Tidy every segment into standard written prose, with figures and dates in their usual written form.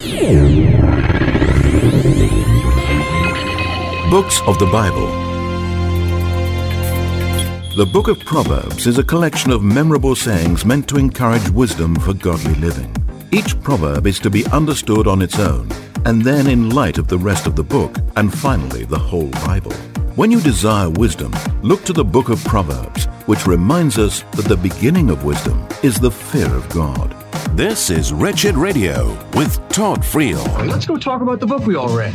Books of the Bible. The Book of Proverbs is a collection of memorable sayings meant to encourage wisdom for godly living. Each proverb is to be understood on its own, and then in light of the rest of the book, and finally the whole Bible. When you desire wisdom, look to the Book of Proverbs, which reminds us that the beginning of wisdom is the fear of God. This is Wretched Radio with Todd Friel. Let's go talk about the book we all read.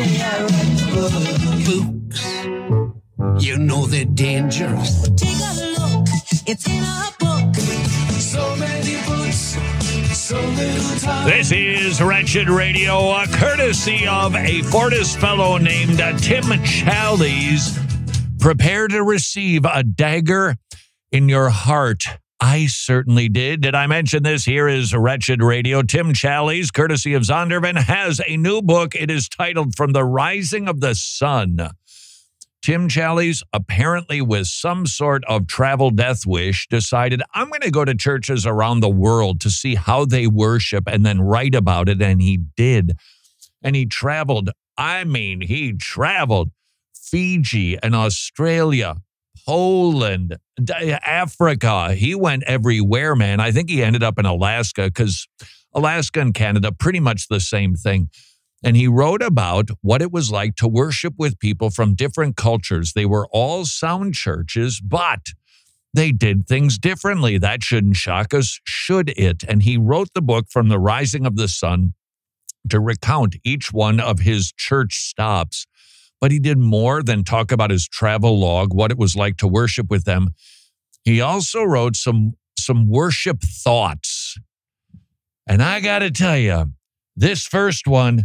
Books. You know they're dangerous. Take a look. It's in a book. So many books, so little time. This is Wretched Radio, courtesy of a Fortis fellow named Tim Challies. Prepare to receive a dagger in your heart. I certainly did. Did I mention this? Here is Wretched Radio. Tim Challies, courtesy of Zondervan, has a new book. It is titled From the Rising of the Sun. Tim Challies, apparently with some sort of travel death wish, decided, I'm going to go to churches around the world to see how they worship and then write about it. And he did. And he traveled. He traveled Fiji and Australia, Poland, Africa. He went everywhere, man. I think he ended up in Alaska because Alaska and Canada, pretty much the same thing. And he wrote about what it was like to worship with people from different cultures. They were all sound churches, but they did things differently. That shouldn't shock us, should it? And he wrote the book From the Rising of the Sun to recount each one of his church stops. But he did more than talk about his travel log, what it was like to worship with them. He also wrote some worship thoughts. And I got to tell you, this first one,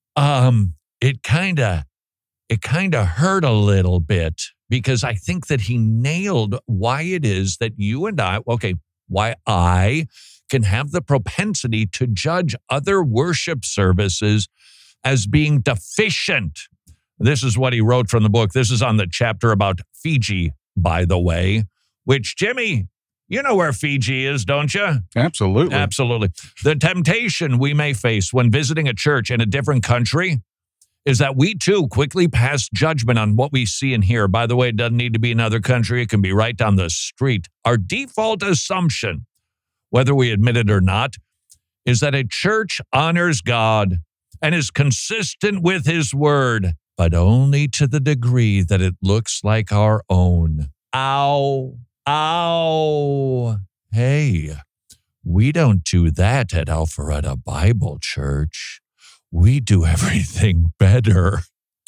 it kind of hurt a little bit because I think that he nailed why it is that you and why I can have the propensity to judge other worship services as being deficient. This is what he wrote from the book. This is on the chapter about Fiji, by the way, which, Jimmy, you know where Fiji is, don't you? Absolutely. Absolutely. The temptation we may face when visiting a church in a different country is that we, too, quickly pass judgment on what we see and hear. By the way, it doesn't need to be another country. It can be right down the street. Our default assumption, whether we admit it or not, is that a church honors God and is consistent with his word, but only to the degree that it looks like our own. Ow. Hey, we don't do that at Alpharetta Bible Church. We do everything better.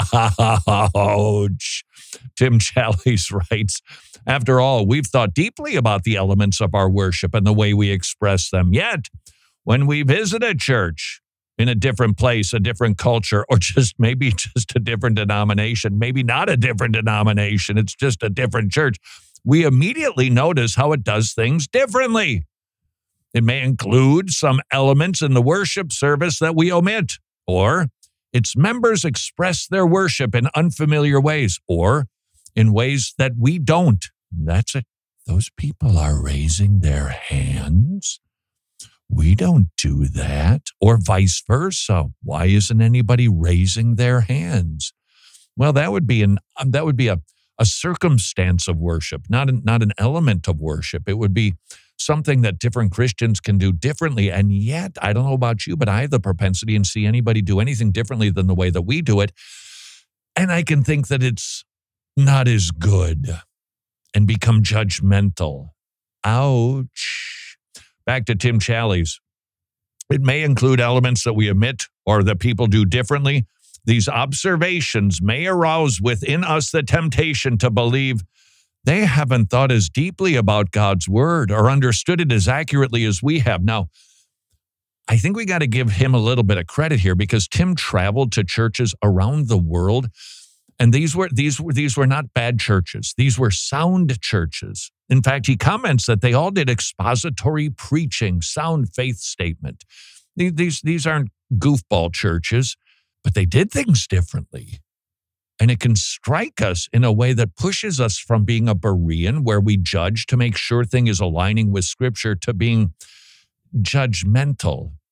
Ouch. Tim Challies writes, after all, we've thought deeply about the elements of our worship and the way we express them. Yet, when we visit a church in a different place, a different culture, or maybe just a different denomination, maybe not a different denomination, it's just a different church, we immediately notice how it does things differently. It may include some elements in the worship service that we omit, or its members express their worship in unfamiliar ways, or in ways that we don't. That's it. Those people are raising their hands. We don't do that, or vice versa. Why isn't anybody raising their hands? Well, that would be a circumstance of worship, not an element of worship. It would be something that different Christians can do differently. And yet, I don't know about you, but I have the propensity and see anybody do anything differently than the way that we do it. And I can think that it's not as good and become judgmental. Ouch. Back to Tim Challies. It may include elements that we omit or that people do differently. These observations may arouse within us the temptation to believe they haven't thought as deeply about God's word or understood it as accurately as we have. Now, I think we got to give him a little bit of credit here because Tim traveled to churches around the world, and these were not bad churches. These were sound churches. In fact, he comments that they all did expository preaching, sound faith statement. These aren't goofball churches, but they did things differently. And it can strike us in a way that pushes us from being a Berean, where we judge to make sure thing is aligning with Scripture, to being judgmental.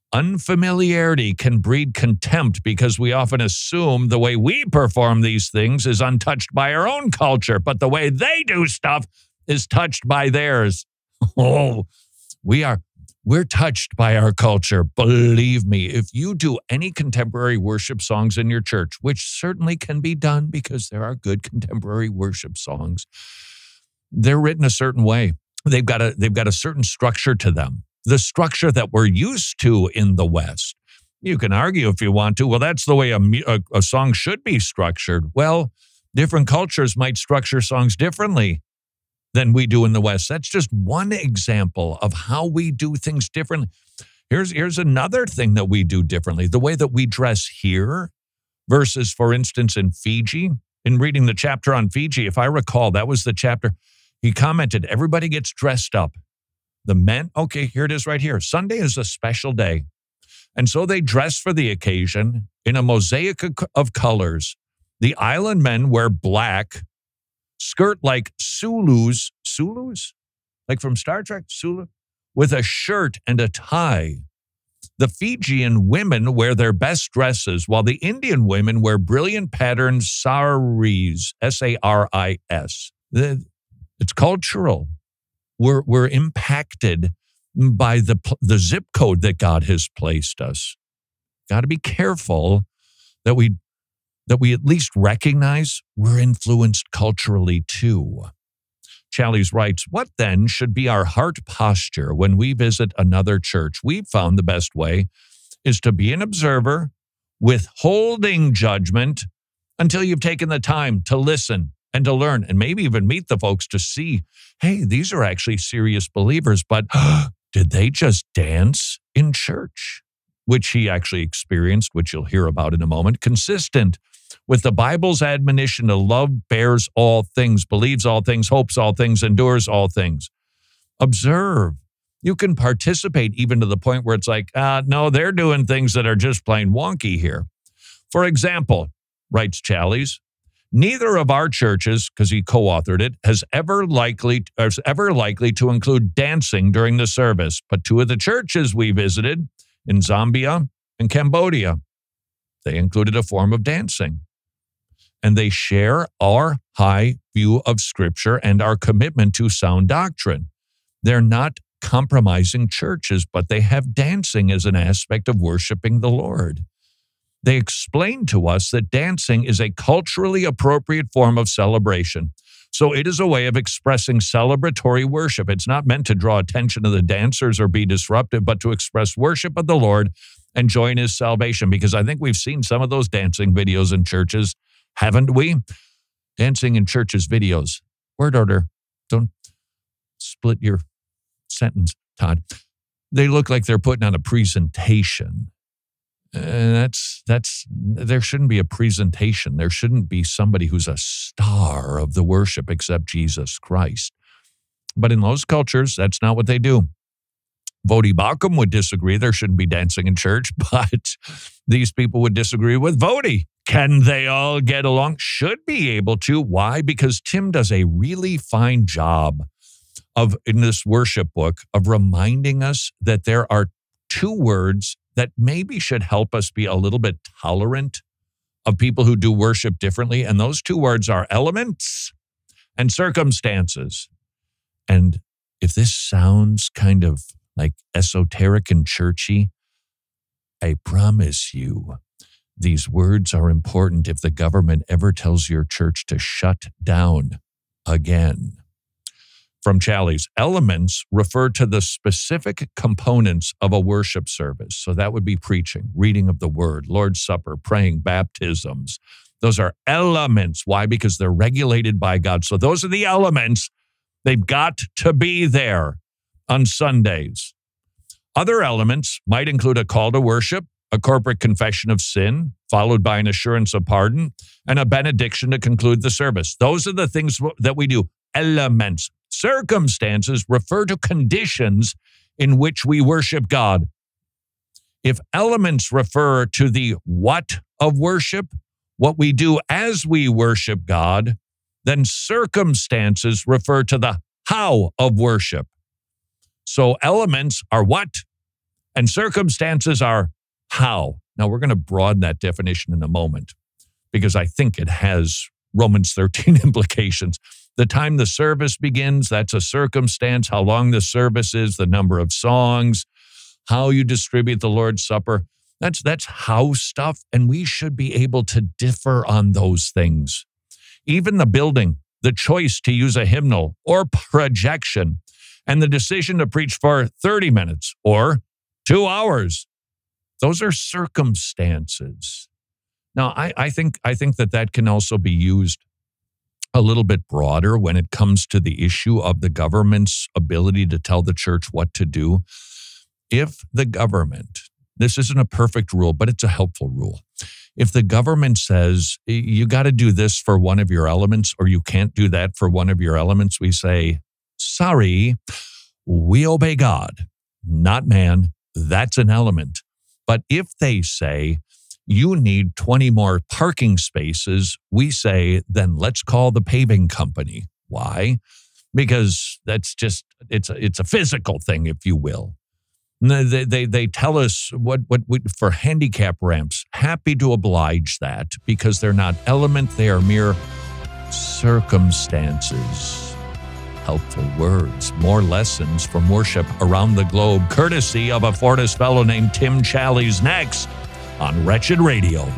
Unfamiliarity can breed contempt because we often assume the way we perform these things is untouched by our own culture, but the way they do stuff is touched by theirs. Oh, we're touched by our culture. Believe me, if you do any contemporary worship songs in your church, which certainly can be done because there are good contemporary worship songs, they're written a certain way. They've got a certain structure to them. The structure that we're used to in the West. You can argue if you want to, well, that's the way a song should be structured. Well, different cultures might structure songs differently than we do in the West. That's just one example of how we do things differently. Here's another thing that we do differently. The way that we dress here versus, for instance, in Fiji. In reading the chapter on Fiji, if I recall, that was the chapter, he commented, everybody gets dressed up. The men, okay, here it is right here. Sunday is a special day. And so they dress for the occasion in a mosaic of colors. The island men wear black, skirt like Sulus, like from Star Trek, Sulu, with a shirt and a tie. The Fijian women wear their best dresses, while the Indian women wear brilliant patterned saris, S-A-R-I-S. It's cultural. We're impacted by the zip code that God has placed us. Got to be careful that we at least recognize we're influenced culturally too. Challies writes, what then should be our heart posture when we visit another church? We've found the best way is to be an observer, withholding judgment until you've taken the time to listen and to learn and maybe even meet the folks to see, hey, these are actually serious believers, but did they just dance in church? Which he actually experienced, which you'll hear about in a moment, consistent with the Bible's admonition to love bears all things, believes all things, hopes all things, endures all things. Observe. You can participate even to the point where it's like, no, they're doing things that are just plain wonky here. For example, writes Challies, neither of our churches, because he co-authored it, is ever likely to include dancing during the service. But two of the churches we visited in Zambia and Cambodia, they included a form of dancing. And they share our high view of Scripture and our commitment to sound doctrine. They're not compromising churches, but they have dancing as an aspect of worshiping the Lord. They explain to us that dancing is a culturally appropriate form of celebration. So it is a way of expressing celebratory worship. It's not meant to draw attention to the dancers or be disruptive, but to express worship of the Lord and join his salvation. Because I think we've seen some of those dancing videos in churches, haven't we? Dancing in churches videos. Word order. Don't split your sentence, Todd. They look like they're putting on a presentation. There shouldn't be a presentation. There shouldn't be somebody who's a star of the worship except Jesus Christ. But in those cultures, that's not what they do. Vodi Bakum would disagree. There shouldn't be dancing in church, but these people would disagree with Vodi. Can they all get along? Should be able to. Why? Because Tim does a really fine job in this worship book of reminding us that there are two words that maybe should help us be a little bit tolerant of people who do worship differently. And those two words are elements and circumstances. And if this sounds kind of like esoteric and churchy, I promise you, these words are important if the government ever tells your church to shut down again. From Challies, elements refer to the specific components of a worship service. So that would be preaching, reading of the word, Lord's Supper, praying, baptisms. Those are elements. Why? Because they're regulated by God. So those are the elements. They've got to be there on Sundays. Other elements might include a call to worship, a corporate confession of sin, followed by an assurance of pardon, and a benediction to conclude the service. Those are the things that we do. Elements. Circumstances refer to conditions in which we worship God. If elements refer to the what of worship, what we do as we worship God, then circumstances refer to the how of worship. So elements are what And circumstances are how. Now, we're going to broaden that definition in a moment because I think it has Romans 13 implications. The time the service begins, that's a circumstance. How long the service is, the number of songs, how you distribute the Lord's Supper. That's how stuff, and we should be able to differ on those things. Even the building, the choice to use a hymnal or projection, and the decision to preach for 30 minutes or 2 hours. Those are circumstances. Now, I think that can also be used a little bit broader when it comes to the issue of the government's ability to tell the church what to do. If the government, this isn't a perfect rule, but it's a helpful rule. If the government says, you got to do this for one of your elements, or you can't do that for one of your elements, we say, sorry, we obey God, not man. That's an element. But if they say, you need 20 more parking spaces, we say, then let's call the paving company. Why? Because that's just, it's a physical thing, if you will. They tell us what for handicap ramps, happy to oblige that because they're not element, they are mere circumstances. Helpful words, more lessons from worship around the globe, courtesy of a Fortis fellow named Tim Challies, next on Wretched Radio.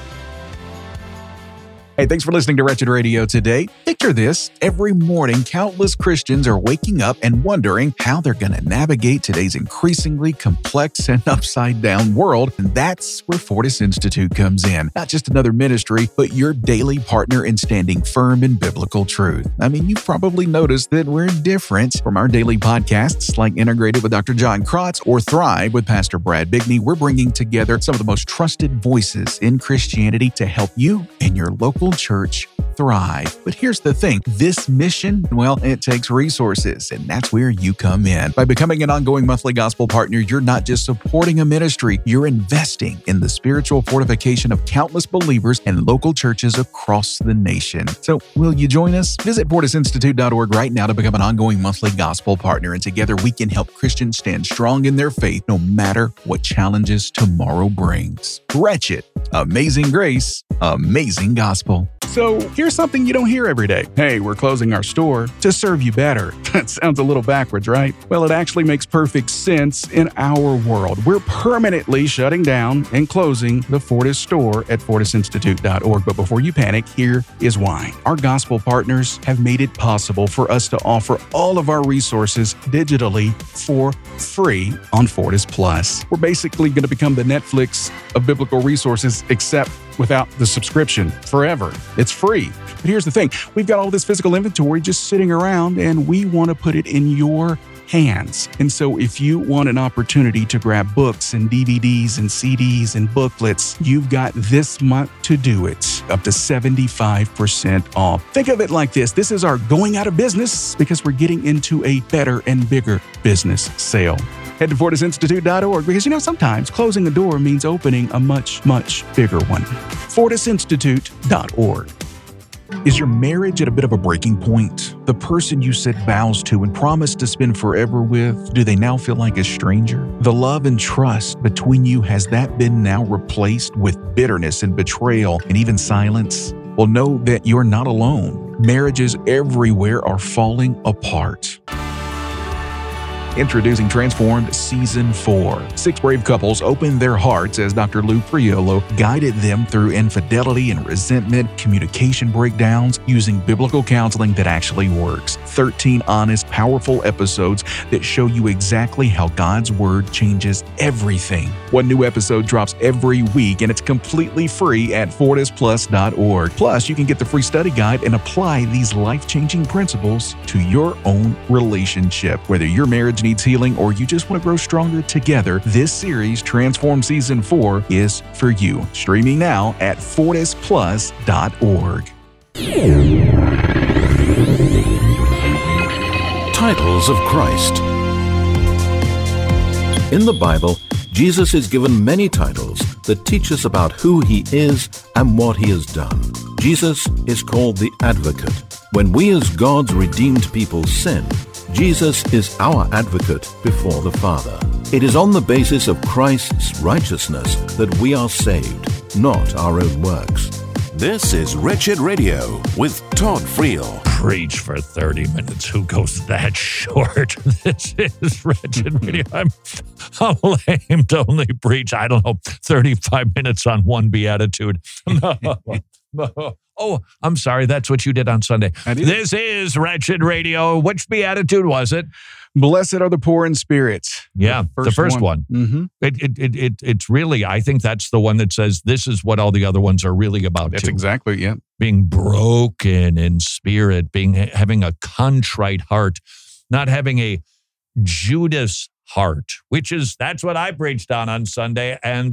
Hey, thanks for listening to Wretched Radio today. Picture this. Every morning, countless Christians are waking up and wondering how they're going to navigate today's increasingly complex and upside-down world. And that's where Fortis Institute comes in. Not just another ministry, but your daily partner in standing firm in biblical truth. I mean, you've probably noticed that we're different from our daily podcasts like Integrated with Dr. John Krotz or Thrive with Pastor Brad Bigney. We're bringing together some of the most trusted voices in Christianity to help you and your local church thrive. But here's the thing, this mission, well, it takes resources, and that's where you come in. By becoming an ongoing monthly gospel partner, you're not just supporting a ministry, you're investing in the spiritual fortification of countless believers and local churches across the nation. So will you join us? Visit fortisinstitute.org right now to become an ongoing monthly gospel partner, and together we can help Christians stand strong in their faith no matter what challenges tomorrow brings. Wretched, amazing grace, amazing gospel. So here's something you don't hear every day. Hey, we're closing our store to serve you better. That sounds a little backwards, right? Well, it actually makes perfect sense in our world. We're permanently shutting down and closing the Fortis store at fortisinstitute.org. But before you panic, here is why. Our gospel partners have made it possible for us to offer all of our resources digitally for free on Fortis Plus. We're basically going to become the Netflix of biblical resources, except without the subscription forever. It's free. But here's the thing. We've got all this physical inventory just sitting around, and we want to put it in your hands. And so if you want an opportunity to grab books and DVDs and CDs and booklets, you've got this month to do it, up to 75% off. Think of it like this. This is our going out of business because we're getting into a better and bigger business sale. Head to fortisinstitute.org because, sometimes closing a door means opening a much, much bigger one. fortisinstitute.org. Is your marriage at a bit of a breaking point? The person you said vows to and promised to spend forever with, do they now feel like a stranger? The love and trust between you, has that been now replaced with bitterness and betrayal and even silence? Well, know that you're not alone. Marriages everywhere are falling apart. Introducing Transformed Season 4. 6 brave couples opened their hearts as Dr. Lou Priolo guided them through infidelity and resentment, communication breakdowns, using biblical counseling that actually works. 13 honest, powerful episodes that show you exactly how God's Word changes everything. One new episode drops every week, and it's completely free at fortisplus.org. Plus, you can get the free study guide and apply these life-changing principles to your own relationship. Whether your marriage needs healing or you just want to grow stronger together, this series, Transform Season 4, is for you. Streaming now at fortisplus.org. Titles of Christ. In the Bible, Jesus is given many titles that teach us about who he is and what he has done. Jesus is called the Advocate. When we as God's redeemed people sin, Jesus is our advocate before the Father. It is on the basis of Christ's righteousness that we are saved, not our own works. This is Wretched Radio with Todd Friel. Preach for 30 minutes. Who goes that short? This is Wretched Radio. I'm lame to only preach, 35 minutes on one beatitude. No. Oh, I'm sorry. That's what you did on Sunday. This is Wretched Radio. Which beatitude was it? Blessed are the poor in spirits. Yeah, the first one. Mm-hmm. It's really, I think that's the one that says this is what all the other ones are really about. That's too. exactly, yeah. Being broken in spirit, having a contrite heart, not having a Judas heart, that's what I preached on Sunday. And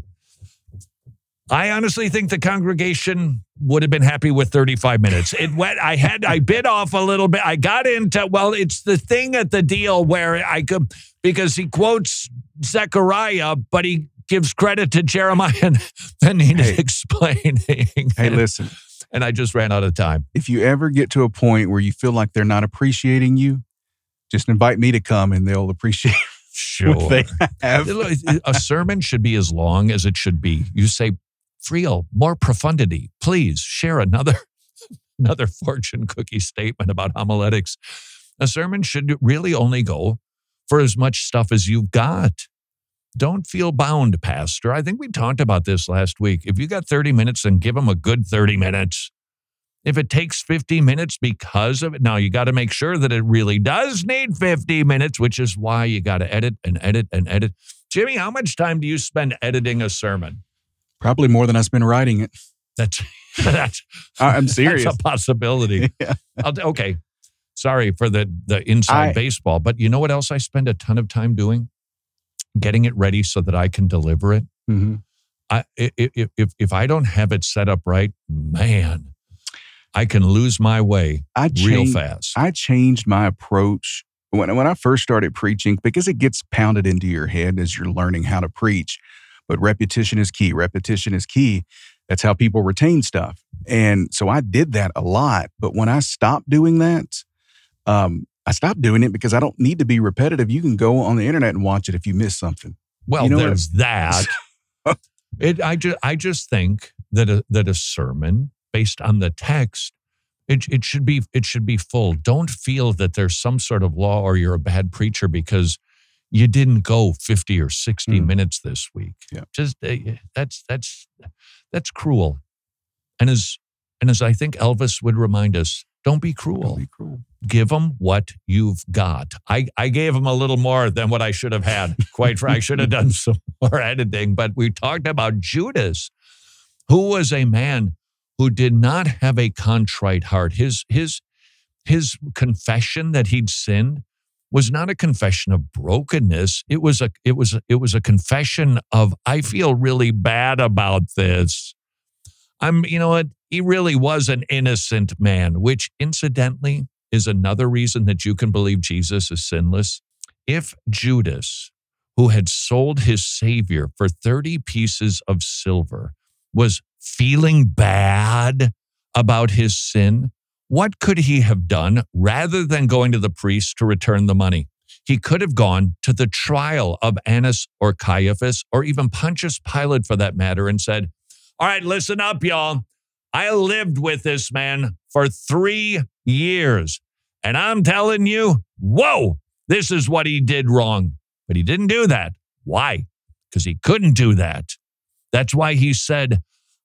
I honestly think the congregation would have been happy with 35 minutes. I bit off a little bit. I got into, it's the thing at the deal where because he quotes Zechariah, but he gives credit to Jeremiah and then he's explaining. Hey, listen. And I just ran out of time. If you ever get to a point where you feel like they're not appreciating you, just invite me to come and they'll appreciate what they have. A sermon should be as long as it should be. You say, Friel, more profundity. Please share another fortune cookie statement about homiletics. A sermon should really only go for as much stuff as you've got. Don't feel bound, Pastor. I think we talked about this last week. If you got 30 minutes, then give them a good 30 minutes. If it takes 50 minutes because of it, now you got to make sure that it really does need 50 minutes, which is why you got to edit and edit and edit. Jimmy, how much time do you spend editing a sermon? Probably more than I spend writing it. That's I'm serious. That's a possibility. Yeah. Okay. Sorry for the inside baseball, but you know what else I spend a ton of time doing? Getting it ready so that I can deliver it. Mm-hmm. If I don't have it set up right, man, I can lose my way real fast. I changed my approach when I first started preaching because it gets pounded into your head as you're learning how to preach. But repetition is key. Repetition is key. That's how people retain stuff. And so I did that a lot. But when I stopped doing that, I stopped doing it because I don't need to be repetitive. You can go on the internet and watch it if you miss something. Well, you know there's that. I just think that a sermon based on the text, it should be full. Don't feel that there's some sort of law or you're a bad preacher because you didn't go 50 or 60 minutes this week. Yeah. Just that's cruel. And as I think Elvis would remind us, don't be cruel. Don't be cruel. Give them what you've got. I gave them a little more than what I should have had. Quite frankly, I should have done some more editing. But we talked about Judas, who was a man who did not have a contrite heart. His confession that he'd sinned was not a confession of brokenness. It was a confession of, I feel really bad about this. You know what? He really was an innocent man, which incidentally is another reason that you can believe Jesus is sinless. If Judas, who had sold his Savior for 30 pieces of silver, was feeling bad about his sin, what could he have done rather than going to the priest to return the money? He could have gone to the trial of Annas or Caiaphas or even Pontius Pilate for that matter and said, all right, listen up, y'all. I lived with this man for 3 years, and I'm telling you, whoa, this is what he did wrong. But he didn't do that. Why? Because he couldn't do that. That's why he said,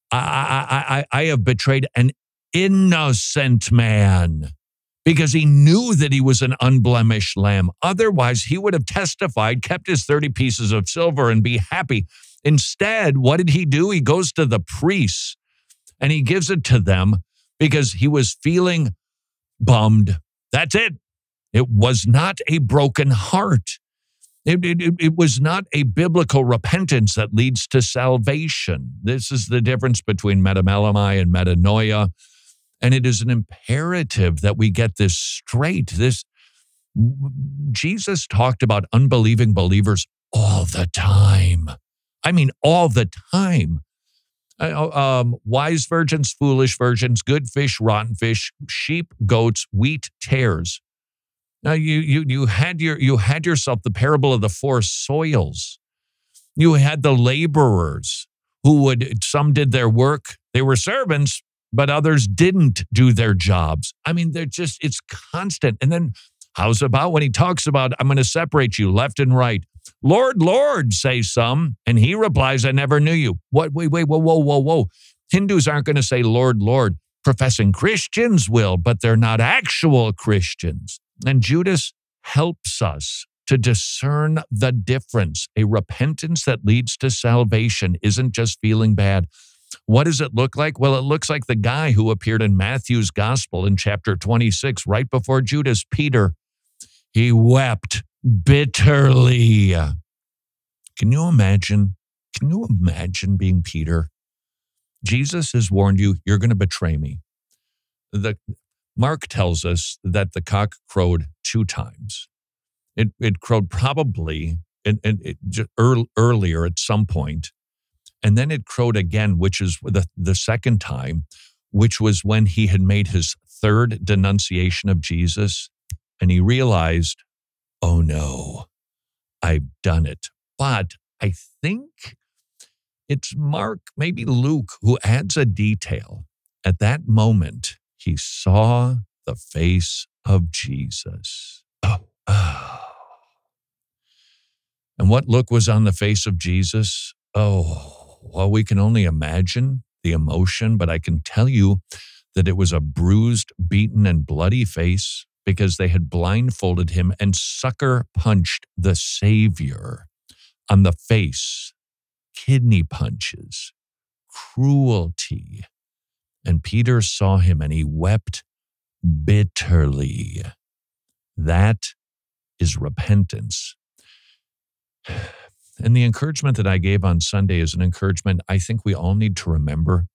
I have betrayed an innocent man, because he knew that he was an unblemished lamb. Otherwise, he would have testified, kept his 30 pieces of silver and be happy. Instead, what did he do? He goes to the priests and he gives it to them because he was feeling bummed. That's it. It was not a broken heart. It was not a biblical repentance that leads to salvation. This is the difference between metamelamai and metanoia. And it is an imperative that we get this straight. Jesus talked about unbelieving believers all the time. I mean, all the time. Wise virgins, foolish virgins, good fish, rotten fish, sheep, goats, wheat, tares. Now you had yourself the parable of the four soils. You had the laborers some did their work. They were servants, but others didn't do their jobs. I mean, it's constant. And then how's about when he talks about, I'm going to separate you left and right. Lord, Lord, say some. And he replies, I never knew you. What? Wait, whoa. Hindus aren't going to say Lord, Lord. Professing Christians will, but they're not actual Christians. And Judas helps us to discern the difference. A repentance that leads to salvation isn't just feeling bad. What does it look like? Well, it looks like the guy who appeared in Matthew's gospel in chapter 26, right before Judas, Peter. He wept bitterly. Can you imagine being Peter? Jesus has warned you, you're going to betray me. Mark tells us that the cock crowed 2 times. It crowed probably earlier at some point. And then it crowed again, which is the second time, which was when he had made his 3rd denunciation of Jesus. And he realized, oh no, I've done it. But I think it's Mark, maybe Luke, who adds a detail. At that moment, he saw the face of Jesus. Oh. And what look was on the face of Jesus? Oh, well, we can only imagine the emotion, but I can tell you that it was a bruised, beaten, and bloody face because they had blindfolded him and sucker punched the Savior on the face. Kidney punches, cruelty. And Peter saw him and he wept bitterly. That is repentance. And the encouragement that I gave on Sunday is an encouragement I think we all need to remember.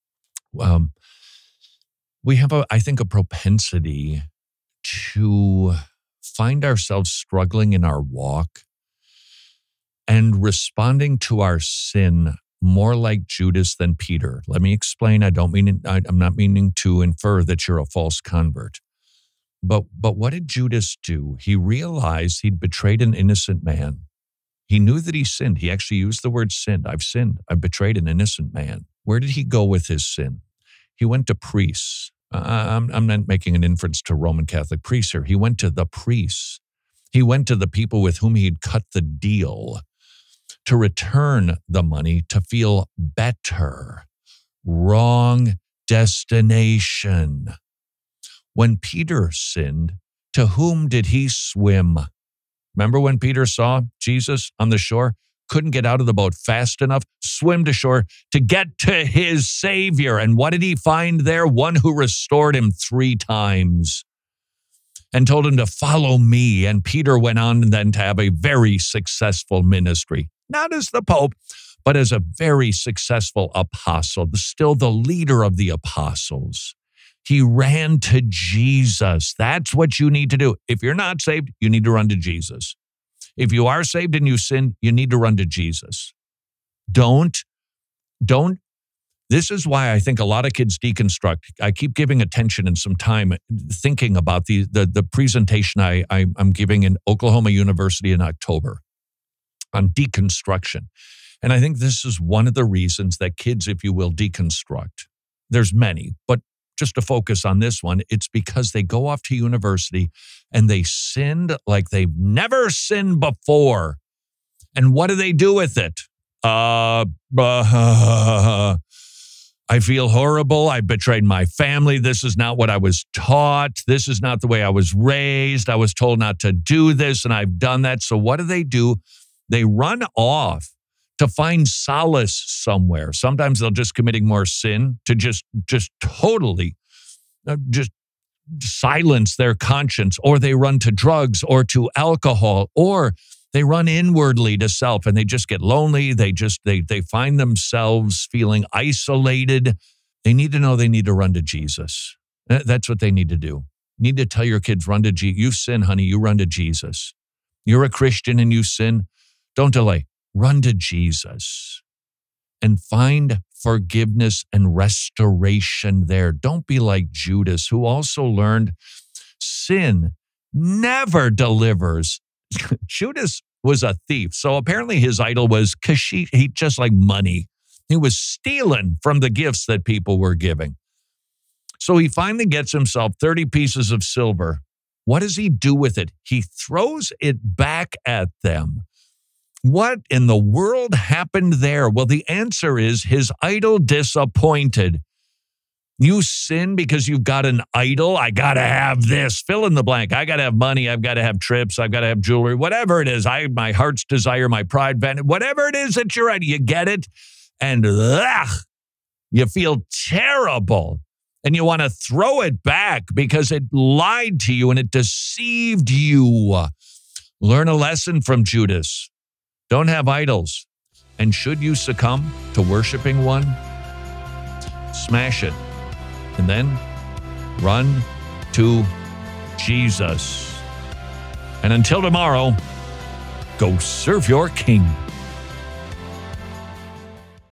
We have, I think, a propensity to find ourselves struggling in our walk and responding to our sin more like Judas than Peter. Let me explain. I'm not meaning to infer that you're a false convert. But what did Judas do? He realized he'd betrayed an innocent man. He knew that he sinned. He actually used the word sinned. I've sinned. I've betrayed an innocent man. Where did he go with his sin? He went to priests. I'm not making an inference to Roman Catholic priests here. He went to the priests. He went to the people with whom he'd cut the deal to return the money to feel better. Wrong destination. When Peter sinned, to whom did he swim? Remember when Peter saw Jesus on the shore? Couldn't get out of the boat fast enough, swim to shore to get to his Savior. And what did he find there? One who restored him 3 times and told him to follow me. And Peter went on then to have a very successful ministry, not as the Pope, but as a very successful apostle, still the leader of the apostles. He ran to Jesus. That's what you need to do. If you're not saved, you need to run to Jesus. If you are saved and you sin, you need to run to Jesus. Don't. This is why I think a lot of kids deconstruct. I keep giving attention and some time thinking about the presentation I'm giving in Oklahoma University in October on deconstruction. And I think this is one of the reasons that kids, if you will, deconstruct. There's many, but just to focus on this one, it's because they go off to university and they sinned like they've never sinned before. And what do they do with it? I feel horrible. I betrayed my family. This is not what I was taught. This is not the way I was raised. I was told not to do this, and I've done that. So what do? They run off to find solace somewhere. Sometimes they're just committing more sin to just totally just silence their conscience, or they run to drugs or to alcohol, or they run inwardly to self and they just get lonely. They find themselves feeling isolated. They need to know they need to run to Jesus. That's what they need to do. You need to tell your kids, run to Jesus. You sin, honey, you run to Jesus. You're a Christian and you sin. Don't delay. Run to Jesus and find forgiveness and restoration there. Don't be like Judas, who also learned sin never delivers. Judas was a thief. So apparently his idol was kashish, just like money. He was stealing from the gifts that people were giving. So he finally gets himself 30 pieces of silver. What does he do with it? He throws it back at them. What in the world happened there? Well, the answer is his idol disappointed. You sin because you've got an idol. I got to have this. Fill in the blank. I got to have money. I've got to have trips. I've got to have jewelry. Whatever it is. My heart's desire, my pride, whatever it is that you're at, you get it. And you feel terrible. And you want to throw it back because it lied to you and it deceived you. Learn a lesson from Judas. Don't have idols. And should you succumb to worshiping one, smash it. And then run to Jesus. And until tomorrow, go serve your King.